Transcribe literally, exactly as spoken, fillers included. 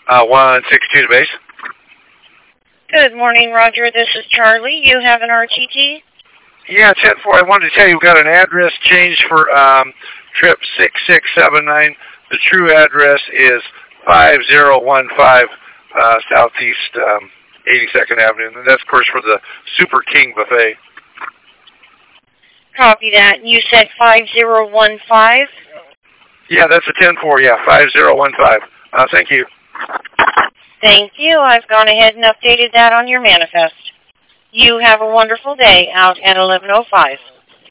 Uh, one six two to base. Good morning, Roger. This is Charlie. You have an R T T? Yeah, ten four. I wanted to tell you we've got an address change for um, trip six six seven nine. The true address is five zero one five uh, Southeast um, eighty-second Avenue. And that's, of course, for the Super King Buffet. Copy that. You said five zero one five? Yeah, that's a ten four. Yeah, five zero one five. Uh, thank you. Thank you. I've gone ahead and updated that on your manifest. You have a wonderful day out at eleven oh five.